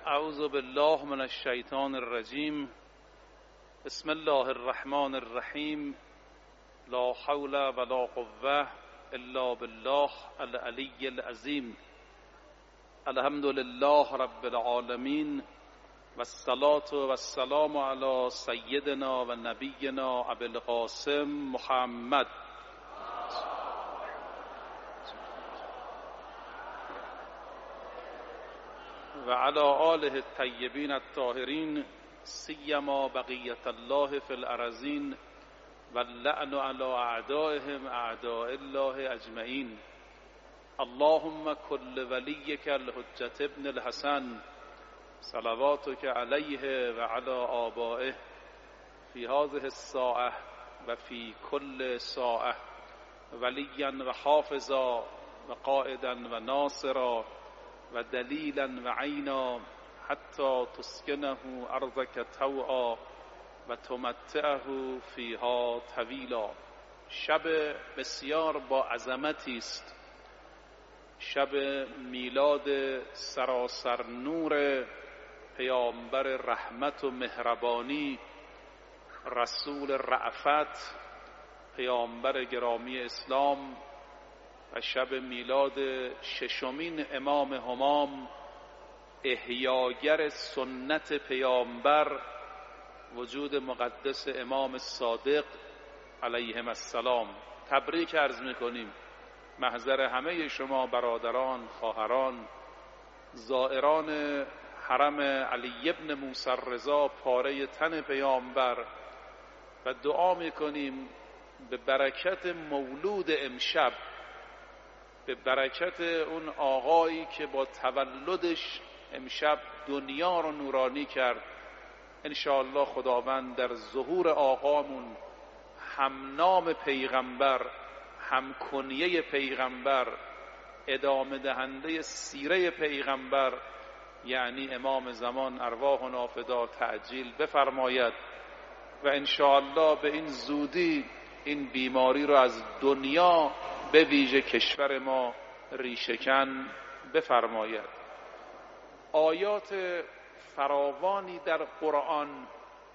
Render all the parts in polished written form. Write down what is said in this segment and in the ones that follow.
اعوذ بالله من الشیطان الرجیم. بسم الله الرحمن الرحیم. لا حول ولا قوة الا بالله العلی العظیم. الحمد لله رب العالمین و الصلاة و السلام علی سیدنا و نبینا ابی القاسم محمد و علی آله الطیبین الطاهرین سیما بقیة الله فی الارضین و اللعن علی اعدائهم اعداء الله اجمعین. اللهم کل ولیک الحجة ابن الحسن صلواتک علیه و علی آبائه فی هذه الساعة و فی کل ساعة ولیا و حافظا و قائدا و ناصرا و دلیلا و عینا حتی تسکنه ارضک طوعا و تمتعه فیها طویلا. شب بسیار با عظمتی است، شب میلاد سراسر نور پیامبر رحمت و مهربانی، رسول رأفت، پیامبر گرامی اسلام، و شب میلاد ششمین امام همام، احیاگر سنت پیامبر، وجود مقدس امام صادق علیهم السلام. تبریک عرض میکنیم محضر همه شما برادران، خواهران، زائران حرم علی ابن موسی الرضا، پاره تن پیامبر، و دعا میکنیم به برکت مولود امشب، به برکت اون آقایی که با تولدش امشب دنیا رو نورانی کرد، انشاءالله خداوند در ظهور آقامون هم نام پیغمبر، هم کنیه پیغمبر، ادامه دهنده سیره پیغمبر، یعنی امام زمان ارواحنا فدا تعجیل بفرماید و انشاءالله به این زودی این بیماری رو از دنیا به ویژه کشور ما ریشه‌کن بفرماید. آیات فراوانی در قرآن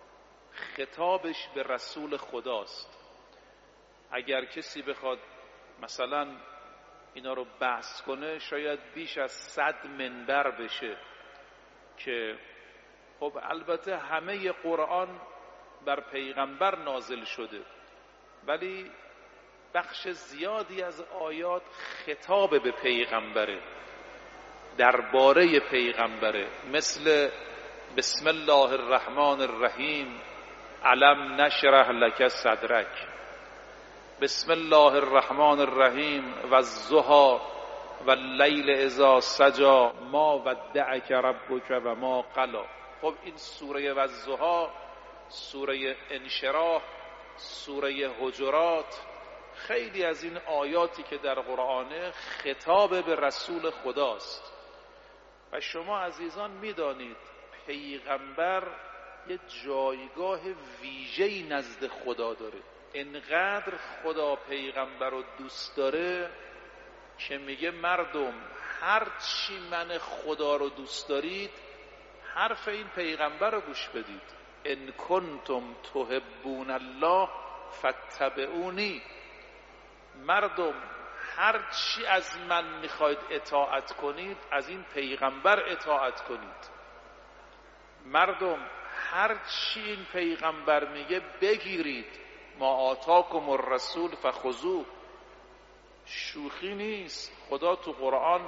خطابش به رسول خداست. اگر کسی بخواد مثلا اینا رو بحث کنه شاید بیش از 100 منبر بشه، که خب البته همه قرآن بر پیغمبر نازل شده، ولی بخش زیادی از آیات خطاب به پیغمبره، درباره پیغمبره، مثل بسم الله الرحمن الرحیم الم نشرح لک صدرک، بسم الله الرحمن الرحیم و الضحی و اللیل اذا سجی ما ودعک ربک و ما قلی. خب این سوره والضحی، سوره انشراح، سوره حجرات، خیلی از این آیاتی که در قرآنه خطاب به رسول خداست. و شما عزیزان میدانید پیغمبر یه جایگاه ویژه‌ای نزد خدا داره. انقدر خدا پیغمبر رو دوست داره که میگه مردم هر چی من خدا رو دوست دارید حرف این پیغمبر رو گوش بدید. ان کنتم تحبون الله فاتبعونی. مردم هر چی از من میخواید اطاعت کنید از این پیغمبر اطاعت کنید. مردم هر چی این پیغمبر میگه بگیرید. ما آتاکم الرسول فخذوه. شوخی نیست. خدا تو قرآن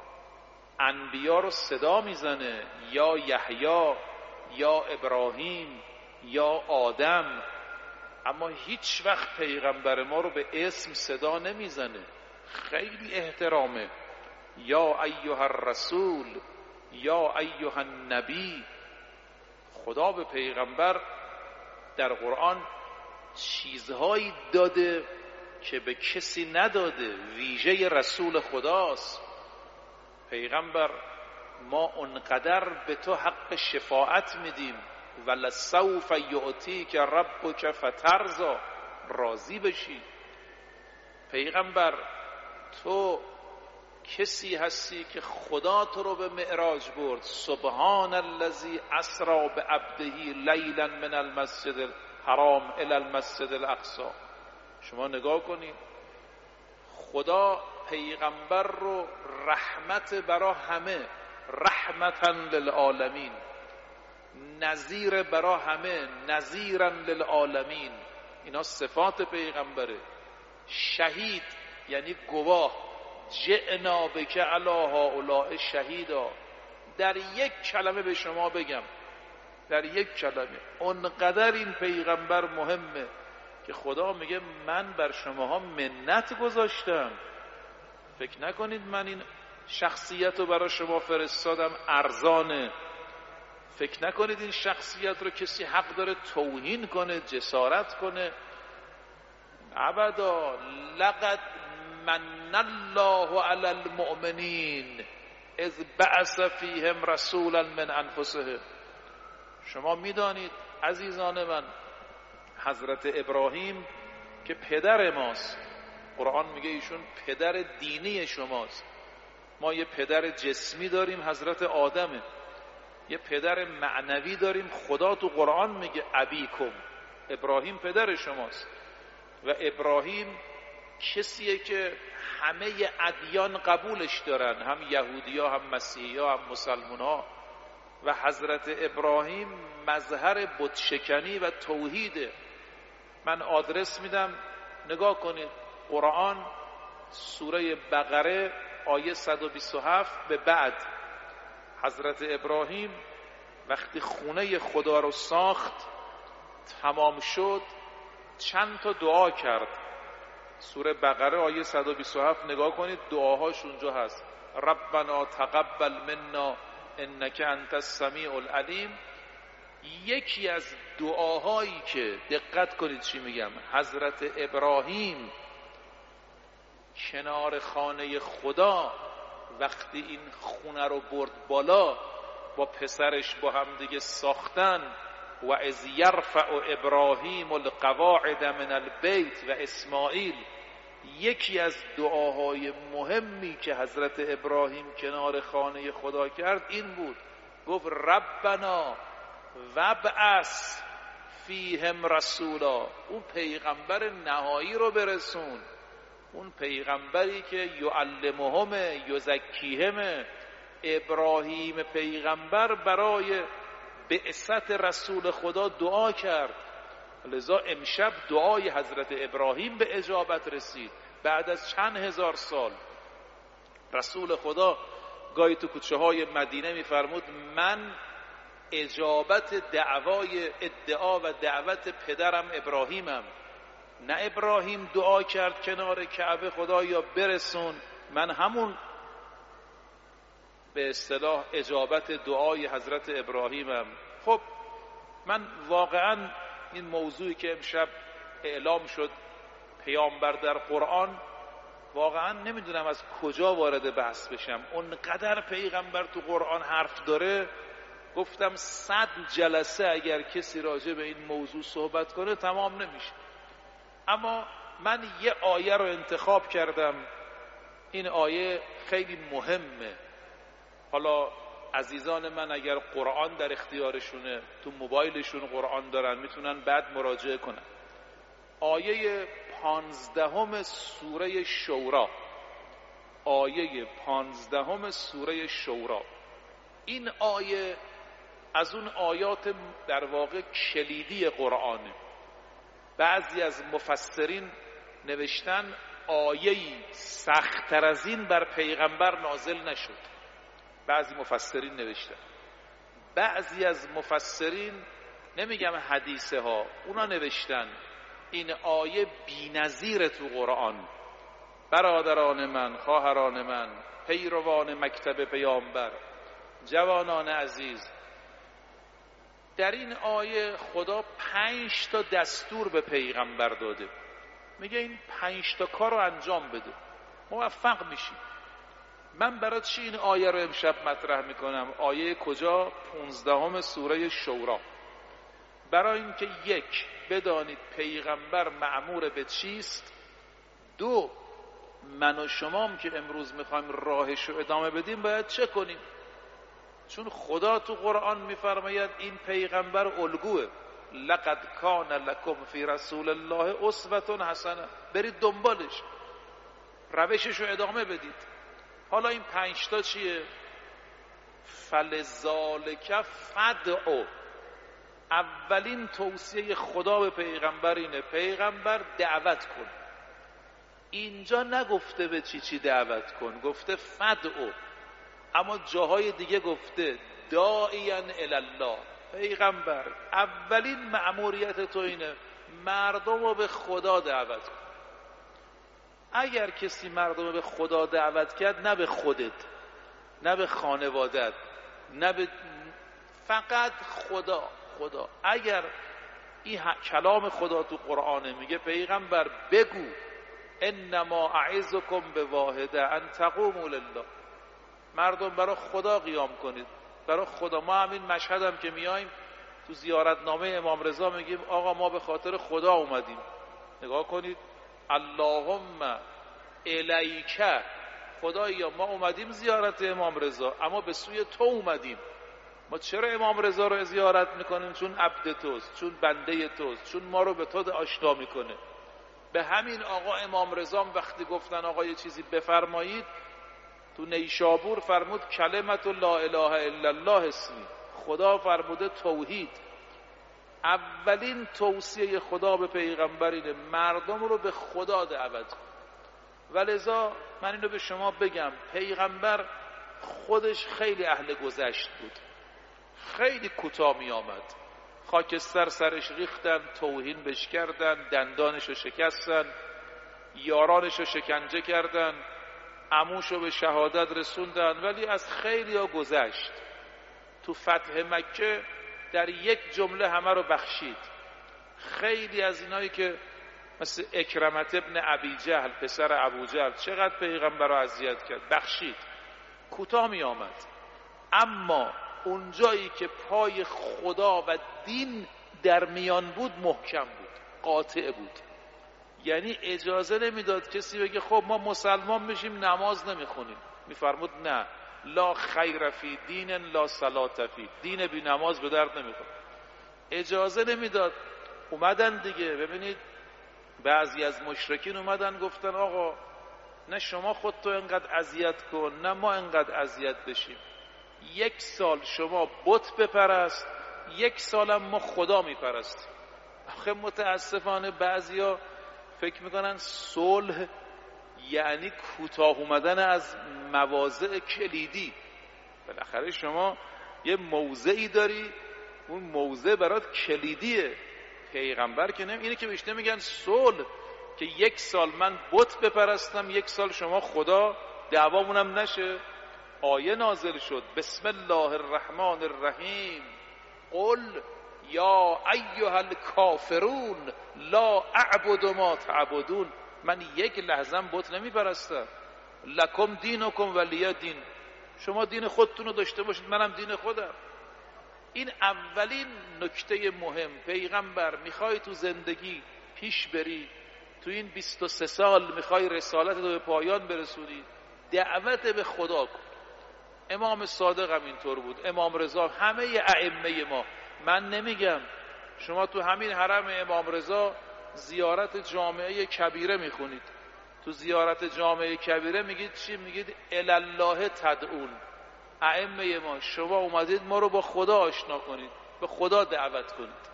انبیا رو صدا میزنه، یا یحیی، یا ابراهیم، یا آدم، اما هیچ وقت پیغمبر ما رو به اسم صدا نمیزنه. خیلی احترامه. یا ایها الرسول، یا ایها النبی. خدا به پیغمبر در قرآن چیزهایی داده که به کسی نداده، ویژه رسول خداست. پیغمبر ما اونقدر به تو حق شفاعت میدیم، ولسوف یعطیک ربک فترضی، راضی بشی. پیغمبر تو کسی هستی که خدا تو رو به معراج برد. سبحان الذی اسری بعبده لیلا من المسجد الحرام الی المسجد الاقصی. شما نگاه کنید، خدا پیغمبر رو رحمت برا همه، رحمتا للعالمین، نذیر برا همه، نذیرا للعالمین. اینا صفات پیغمبره. شهید یعنی گواه، جئنا بک علی هؤلاء شهیدا. در یک کلمه به شما بگم، در یک کلمه، اونقدر این پیغمبر مهمه که خدا میگه من بر شماها منت گذاشتم. فکر نکنید من این شخصیت رو برای شما فرستادم ارزانه. فکر نکنید این شخصیت رو کسی حق داره توهین کنه، جسارت کنه. ابدا. لقد من الله علی المؤمنین اذ بعث فیهم رسولا من انفسهم. شما میدانید عزیزان من، حضرت ابراهیم که پدر ماست، قرآن میگه ایشون پدر دینی شماست. ما یه پدر جسمی داریم، حضرت آدمه. یه پدر معنوی داریم، خدا تو قرآن میگه ابیکم، ابراهیم پدر شماست. و ابراهیم کسیه که همه ادیان قبولش دارن، هم یهودی ها، هم مسیحی ها، هم مسلمان ها. و حضرت ابراهیم مظهر بتشکنی و توحیده. من آدرس میدم، نگاه کنید. قرآن سوره بقره آیه 127 به بعد، حضرت ابراهیم وقتی خونه خدا رو ساخت تمام شد چند تا دعا کرد. سوره بقره آیه 127 نگاه کنید، دعاهاش اونجا هست. ربنا تقبل منا انک انت السمیع العلیم. یکی از دعاهایی که دقت کنید چی میگم، حضرت ابراهیم کنار خانه خدا وقتی این خونه رو برد بالا، با پسرش با هم دیگه ساختن، و اذ یرفع ابراهیم القواعد من البیت و اسماعیل. یکی از دعاهای مهمی که حضرت ابراهیم کنار خانه خدا کرد این بود، گفت ربنا وابعث فیهم رسولا. اون پیغمبر نهایی رو برسون، اون پیغمبری که یعلمهم یزکیهم. ابراهیم پیغمبر برای بعثت رسول خدا دعا کرد، لذا امشب دعای حضرت ابراهیم به اجابت رسید. بعد از چند هزار سال رسول خدا گاهی تو کوچه های مدینه میفرمود من اجابت ادعا و دعوت پدرم ابراهیمم. نه ابراهیم دعا کرد کنار کعبه خدایا برسون، من همون به اصطلاح اجابت دعای حضرت ابراهیمم. خب من واقعا این موضوعی که امشب اعلام شد پیامبر در قرآن، واقعا نمیدونم از کجا وارد بحث بشم. اونقدر پیغمبر تو قرآن حرف داره، گفتم 100 جلسه اگر کسی راجع به این موضوع صحبت کنه تمام نمیشه. اما من یه آیه رو انتخاب کردم، این آیه خیلی مهمه. حالا عزیزان من اگر قرآن در اختیارشونه، تو موبایلشون قرآن دارن، میتونن بعد مراجعه کنن. آیه 15 سوره شورا، آیه 15 سوره شورا. این آیه از اون آیات در واقع کلیدی قرآنه. بعضی از مفسرین نوشتن آیه‌ای سخت‌تر از این بر پیغمبر نازل نشد. بعضی مفسرین نوشتن. بعضی از مفسرین، نمیگم حدیثه ها، اونا نوشتن این آیه بی‌نظیر تو قرآن. برادران من، خواهران من، پیروان مکتب پیامبر، جوانان عزیز، در این آیه خدا 5 تا دستور به پیغمبر داده. میگه این 5 تا کار رو انجام بده، موفق میشی. من برای چی این آیه رو امشب مطرح میکنم؟ آیه کجا؟ 15 سوره شورا. برای اینکه 1 بدانید پیغمبر مأمور به چیست، 2 من و شمام که امروز میخوایم راهش رو ادامه بدیم باید چه کنیم؟ چون خدا تو قرآن میفرماید این پیغمبر الگوه، لقد کان لکم فی رسول الله اسوة حسنه، برید دنبالش، روشش رو ادامه بدید. حالا این 5 تا چیه؟ فلذالک فدعو، اولین توصیه خدا به پیغمبر اینه پیغمبر دعوت کن. اینجا نگفته به چی دعوت کن، گفته فدعو، اما جاهای دیگه گفته داعیا الی الله. پیغمبر اولین مأموریت تو اینه مردم رو به خدا دعوت کن. اگر کسی مردم رو به خدا دعوت کرد، نه به خودت، نه به خانوادت، نه به فقط خدا. اگر این کلام خدا تو قرآنه میگه پیغمبر بگو انما اعظکم بواحده ان تقوموا لله، مردم برای خدا قیام کنید، برای خدا. ما همین مشهد هم که میایم تو زیارتنامه امام رضا میگیم آقا ما به خاطر خدا اومدیم. نگاه کنید، اللهم الیک، خدایا ما اومدیم زیارت امام رضا اما به سوی تو اومدیم. ما چرا امام رضا رو زیارت میکنیم؟ چون عبد توست، چون بنده توست، چون ما رو به تو آشنا میکنه. به همین آقا امام رضا وقتی گفتن آقا یه چیزی بفرمایید، تو نیشابور فرمود کلمت لا اله الا الله اسمی، خدا فرموده توحید. اولین توصیه خدا به پیغمبر اینه مردم رو به خدا دعوت کن. ولذا من اینو به شما بگم، پیغمبر خودش خیلی اهل گذشت بود، خیلی کوتاه می آمد. خاکستر سرش ریختن، توهین بش کردن، دندانش رو شکستن، یارانش رو شکنجه کردن، عموش رو به شهادت رسوندن، ولی از خیلی ها گذشت. تو فتح مکه در یک جمله همه رو بخشید. خیلی از اینایی که مثل اکرمت ابن ابی جهل، پسر ابو جهل، چقدر پیغمبر رو اذیت کرد، بخشید. کوتاه می آمد. اما اون جایی که پای خدا و دین در میان بود محکم بود، قاطع بود. یعنی اجازه نمیداد کسی بگه خب ما مسلمان میشیم نماز نمیخونیم. میفرمود نه، لا خیر فی دین لا صلاة فی، دین بی نماز به درد نمیخوره. اجازه نمیداد. اومدن دیگه، ببینید بعضی از مشرکین اومدن گفتن آقا نه شما خودتو انقدر اذیت کن نه ما انقدر اذیت بشیم. 1 سال شما بت بپرست، 1 سالم ما خدا میپرستیم. آخه متاسفانه بعضیا فکر میکنن صلح یعنی کوتاه اومدن از مواضع کلیدی. بالاخره شما یه موضعی داری، اون موضع برات کلیدیه. پیغمبر که اینه که بهش نمیگن صلح که 1 سال من بت بپرستم 1 سال شما خدا، دعوامونم نشه. آیه نازل شد بسم الله الرحمن الرحیم قل یا ایها الکافرون لا اعبد ما تعبدون، من 1 لحظه‌ام بت نمیپرستم. لکم دینکم ولی دین، شما دین خودتون رو داشته باشید منم دین خودم. این اولین نکته مهم. پیغمبر میخوای تو زندگی پیش بری، تو این 23 سال میخوای رسالت رو به پایان برسونی، دعوت به خدا کن. امام صادق هم اینطور بود، امام رضا، همه ائمه ما. من نمیگم شما تو همین حرم امام رضا زیارت جامعه کبیره میخونید، تو زیارت جامعه کبیره میگید چی؟ میگید الالله تدعون. ائمه ما شما اومدید ما رو با خدا آشنا کنید، به خدا دعوت کنید.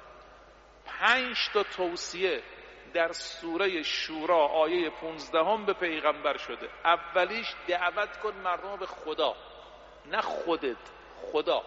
5 تا توصیه در سوره شورا آیه 15 به پیغمبر شده. اولیش دعوت کن مردم به خدا، نه خودت، خدا.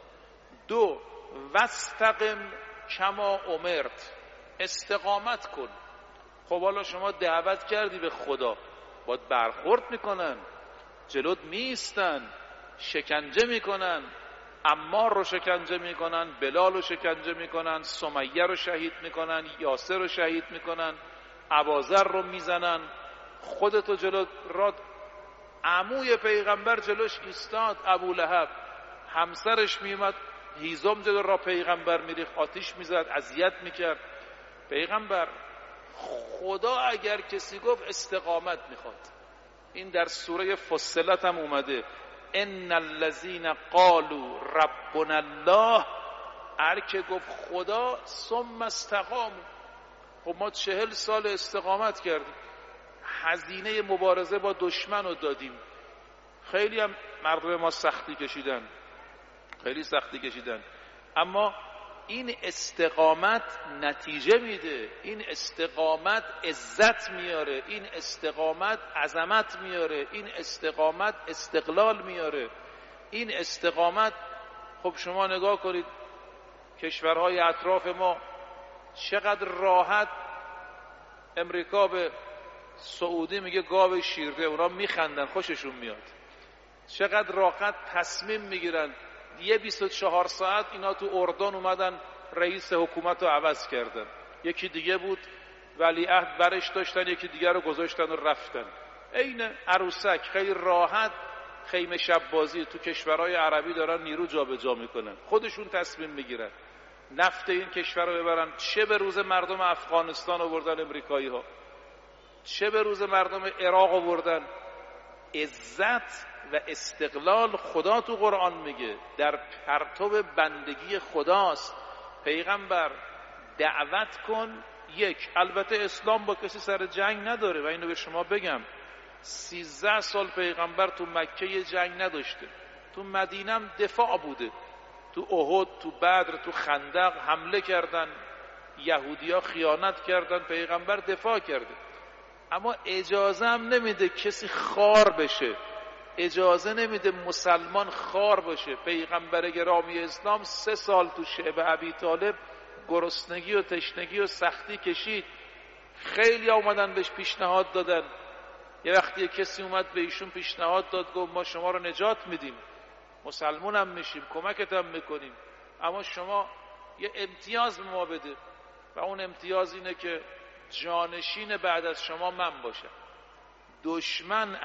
2 واستقم کما امرت، استقامت کن. خب حالا شما دعوت کردی به خدا، باید برخورد میکنن، جلوت میستن، شکنجه میکنن، عمار رو شکنجه میکنن، بلال رو شکنجه میکنن، سمیه رو شهید میکنن، یاسر رو شهید میکنن، ابوذر رو میزنن. خودتو جلو راد عموی پیغمبر جلوش ایستاد، ابو لهب، همسرش میومد هیزم جلو را پیغمبر میریخت، آتیش میزد، اذیت میکرد. پیغمبر خدا اگر کسی گفت استقامت میخواد، این در سوره فصلت هم اومده، ان الذين قالوا ربنا الله، هر که گفت خدا ثم استقاموا. خب ما 40 سال استقامت کردیم، هزینه مبارزه با دشمن رو دادیم، خیلی هم مردم ما سختی کشیدن، خیلی سختی کشیدن، اما این استقامت نتیجه میده، این استقامت عزت میاره، این استقامت عظمت میاره، این استقامت استقلال میاره، این استقامت. خب شما نگاه کنید کشورهای اطراف ما چقدر راحت، امریکا به سعودی میگه گاو شیرده، اونا میخندن خوششون میاد، چقدر راحت تصمیم میگیرن. یه 24 ساعت اینا تو اردن اومدن رئیس حکومت رو عوض کردن، یکی دیگه بود ولیعهد برش داشتن، یکی دیگه رو گذاشتن و رفتن. عین عروسک خیلی راحت خیمه شب بازی تو کشورهای عربی دارن نیرو جابجا میکنن، خودشون تصمیم میگیرن نفت این کشور رو ببرن. چه به روز مردم افغانستان آوردن امریکایی ها، چه به روز مردم عراق آوردن. عزت و استقلال خدا تو قرآن میگه در پرتو بندگی خداست. پیغمبر دعوت کن. یک، البته اسلام با کسی سر جنگ نداره و اینو به شما بگم، 13 سال پیغمبر تو مکه یه جنگ نداشته، تو مدینه هم دفاع بوده، تو احد، تو بدر، تو خندق حمله کردن، یهودیا خیانت کردن، پیغمبر دفاع کرده. اما اجازه هم نمیده کسی خار بشه، اجازه نمیده مسلمان خار باشه. پیغمبر گرامی اسلام 3 سال تو شعب ابی طالب گرسنگی و تشنگی و سختی کشید. خیلی اومدن بهش پیشنهاد دادن، یه وقتی کسی اومد به ایشون پیشنهاد داد، گفت ما شما رو نجات میدیم، مسلمون هم میشیم، کمکت هم میکنیم، اما شما یه امتیاز به ما بده و اون امتیاز اینه که جانشین بعد از شما من باشم. دشمن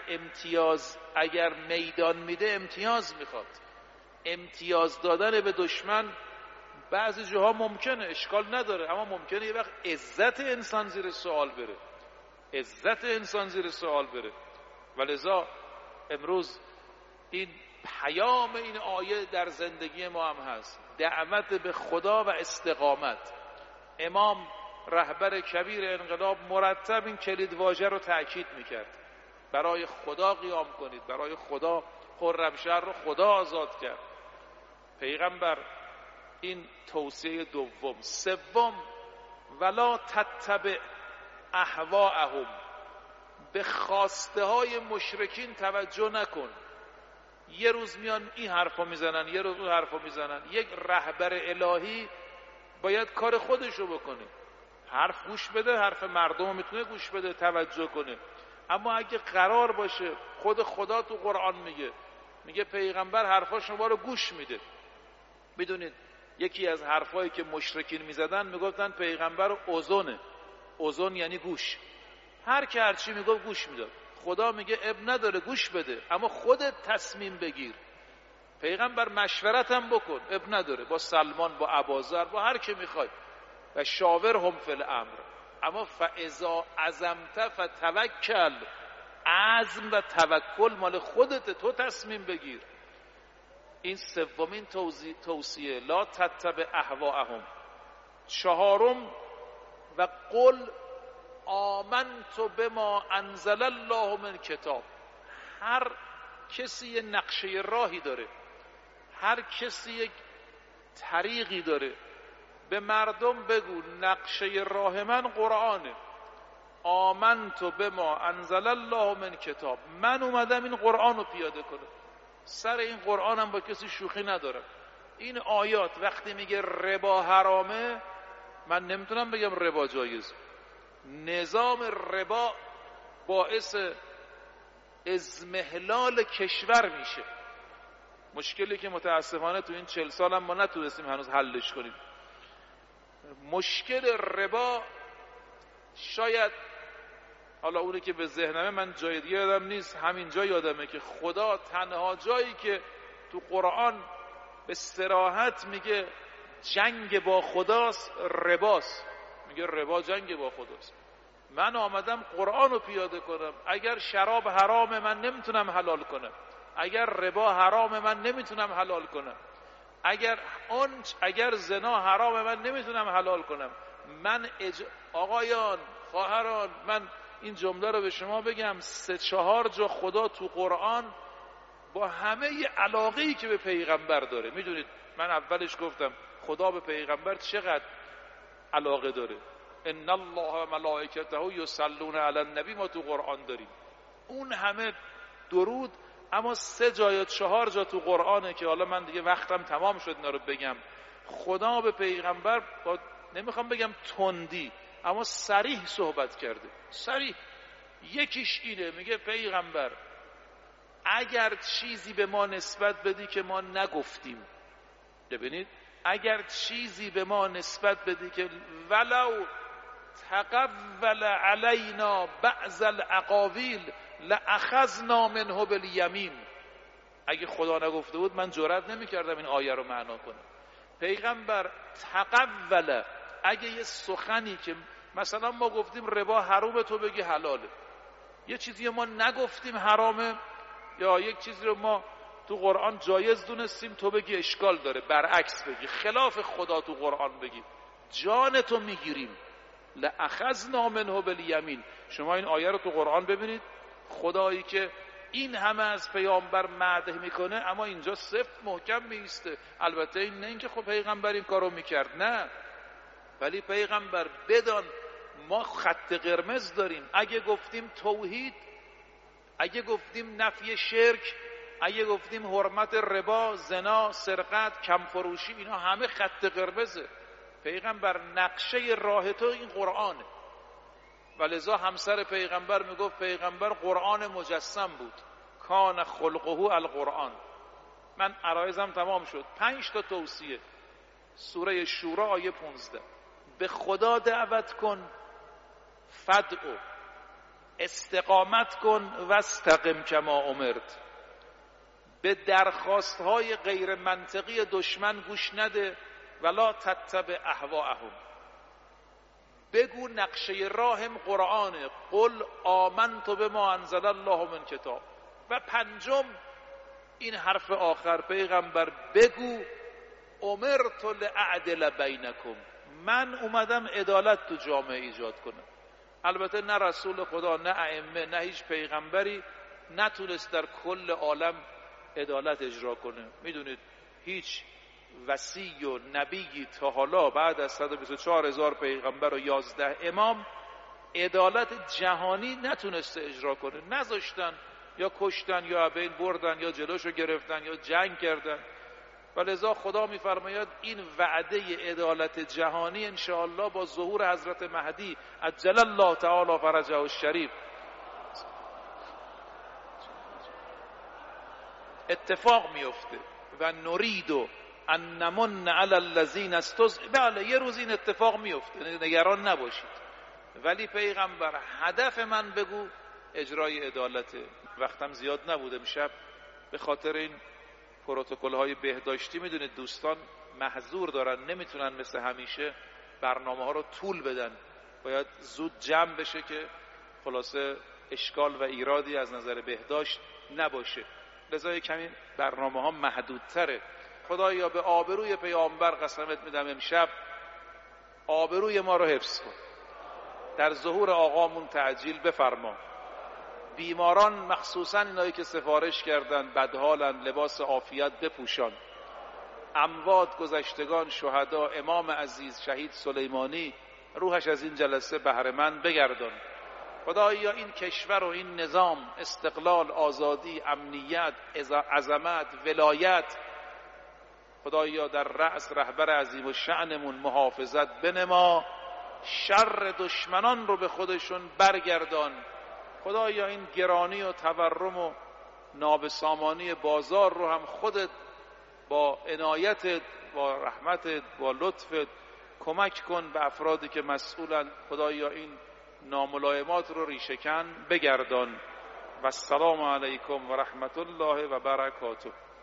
اگر میدان میده امتیاز میخواد. امتیاز دادن به دشمن بعضی جاها ممکنه، اشکال نداره، اما ممکنه یه وقت عزت انسان زیر سوال بره، عزت انسان زیر سوال بره. ولذا امروز این پیام این آیه در زندگی ما هم هست، دعوت به خدا و استقامت. امام رهبر کبیر انقلاب مرتب این کلید واژه رو تأکید میکرد، برای خدا قیام کنید، برای خدا. خرمشهر رو خدا آزاد کرد. پیغمبر این توصیه دوم. سوم، ولا تتبع اهواءهم، به خواسته های مشرکین توجه نکن. یه روز میان این حرفا میزنن، یه روز اون حرفا میزنن. یک رهبر الهی باید کار خودشو بکنه، حرف گوش بده، حرف مردم میتونه گوش بده، توجه کنه. اما اگه قرار باشه، خود خدا تو قرآن میگه پیغمبر حرفا شما رو گوش میده. بدونید یکی از حرفایی که مشرکین میزدن، میگفتن پیغمبر اذنه. اذن یعنی گوش، هر که هرچی میگفت گوش میداد. خدا میگه اب نداره، گوش بده، اما خودت تصمیم بگیر. پیغمبر مشورت هم بکن، اب نداره، با سلمان، با ابوذر، با هر که میخوای، و شاورهم فی الامر. اما فاذا عزمت فتوکل، عزم و توکل مال خودت، تو تصمیم بگیر. این سومین توصیه، لا تتبع اهواءهم. چهارم، و قل آمنت بما انزل الله من کتاب. هر کسی یه نقشه راهی داره، هر کسی یک طریقی داره. به مردم بگو نقشه راه من قرآنه. آمنت بما انزل الله من کتاب، من اومدم این قرآن رو پیاده کنم. سر این قرآن هم با کسی شوخی ندارم. این آیات وقتی میگه ربا حرامه، من نمیتونم بگم ربا جایز. نظام ربا باعث ازمهلال کشور میشه. مشکلی که متاسفانه تو این 40 سال هم ما نتونستیم هنوز حلش کنیم. مشکل ربا شاید، حالا اونه که به ذهنمه، من جای دیگه یادم نیست، همین جا یادمه که خدا تنها جایی که تو قرآن به صراحت میگه جنگ با خداست رباست. میگه ربا جنگ با خداست. من آمدم قرآن رو پیاده کنم. اگر شراب حرام من نمیتونم حلال کنم، اگر ربا حرام من نمیتونم حلال کنم، اگر زنا حرام من نمیتونم حلال کنم. آقایان، خواهران، من این جمله رو به شما بگم، 3-4 جا خدا تو قرآن با همه علاقه‌ای که به پیغمبر داره. میدونید من اولش گفتم خدا به پیغمبر چقدر علاقه داره. ان الله و ملائکته یصلون علی النبی، ما تو قرآن داریم اون همه درود، اما 3 جا یا 4 جا تو قرآنه که حالا من دیگه وقتم تمام شد اینا رو بگم. خدا به پیغمبر با نمیخوام بگم تندی، اما صریح صحبت کرده. صریح. یکیش اینه، میگه پیغمبر اگر چیزی به ما نسبت بدی که ما نگفتیم، ببینید، اگر چیزی به ما نسبت بدی که ولو تقول علینا بعض الاقاویل لاخذنا منه بالیمین، اگه خدا نگفته بود من جرئت نمیکردم این آیه رو معنا کنم. پیغمبر تقول، اگه یه سخنی که مثلا ما گفتیم ربا حرامه تو بگی حلاله، یه چیزی ما نگفتیم حرامه، یا یک چیزی رو ما تو قرآن جایز دونستیم تو بگی اشکال داره، برعکس بگی، خلاف خدا تو قرآن بگی، جان تو میگیریم. لأخذنا منه بالیمین. شما این آیه رو تو قرآن ببینید، خدایی که این همه از پیامبر مدح میکنه اما اینجا سفت محکم میسته. البته این نه اینکه خب پیغمبر این کارو میکرد، نه، ولی پیغمبر بدان ما خط قرمز داریم. اگه گفتیم توحید، اگه گفتیم نفی شرک، اگه گفتیم حرمت ربا، زنا، سرقت، کمفروشی، اینا همه خط قرمزه. پیغمبر نقشه راه تو این قرآنه. ولذا همسر پیغمبر میگفت پیغمبر قرآن مجسم بود، کان خلقه القرآن. من عرایزم تمام شد. 5 تا توصیه. سوره شورا آیه 15. به خدا دعوت کن، فدعو، استقامت کن، واستقم کما امرت. به درخواستهای غیر منطقی دشمن گوش نده، ولا تتبع اهواءهم. بگو نقشه راهم قرآنه، قل آمنت بما انزل الله من کتاب. و 5 این حرف آخر، پیغمبر بگو امرت لأعدل بینکم، من اومدم عدالت تو جامعه ایجاد کنم. البته نه رسول خدا، نه ائمه، نه هیچ پیغمبری نتونست در کل عالم عدالت اجرا کنه. میدونید هیچ وصی و نبیی تا حالا بعد از 124,000 پیغمبر و 11 امام عدالت جهانی نتونسته اجرا کنه. نذاشتن، یا کشتن، یا بین بردن، یا جلوشو گرفتن، یا جنگ کردن. ولذا خدا میفرماید این وعده عدالت جهانی انشاءالله با ظهور حضرت مهدی عجل الله تعالی فرجه الشریف اتفاق میفته. و نرید ان نمن علی الذین استضعفوا. بله یه روز این اتفاق میفته، نگران نباشید. ولی پیغمبر هدف من بگو اجرای عدالته. وقتم زیاد نبود امشب به خاطر این پروتکل‌های بهداشتی. میدونید دوستان محظور دارن، نمیتونن مثل همیشه برنامه‌ها رو طول بدن، باید زود جمع بشه که خلاصه اشکال و ایرادی از نظر بهداشت نباشه. لذا کمی برنامه‌ها محدودتره. خدایا به آبروی پیامبر قسمت میدم امشب آبروی ما رو حفظ کن، در ظهور آقامون تعجیل بفرما. بیماران مخصوصا اینایی که سفارش کردن بدحالن، لباس عافیت بپوشان. اموات، گذشتگان، شهدا، امام عزیز شهید سلیمانی روحش از این جلسه بهره‌مند بگردان. خدایا این کشور و این نظام، استقلال، آزادی، امنیت، عظمت، ولایت، خدایا در رأس رهبر عظیم الشأنمون محافظت بنما. شر دشمنان رو به خودشون برگردان. خدایا این گرانی و تورم و نابسامانی بازار رو هم خودت با عنایتت، با رحمتت، با لطفت کمک کن به افرادی که مسئولن. خدایا این ناملایمات رو ریشه‌کن بگردان. و السلام علیکم و رحمت الله و برکاته.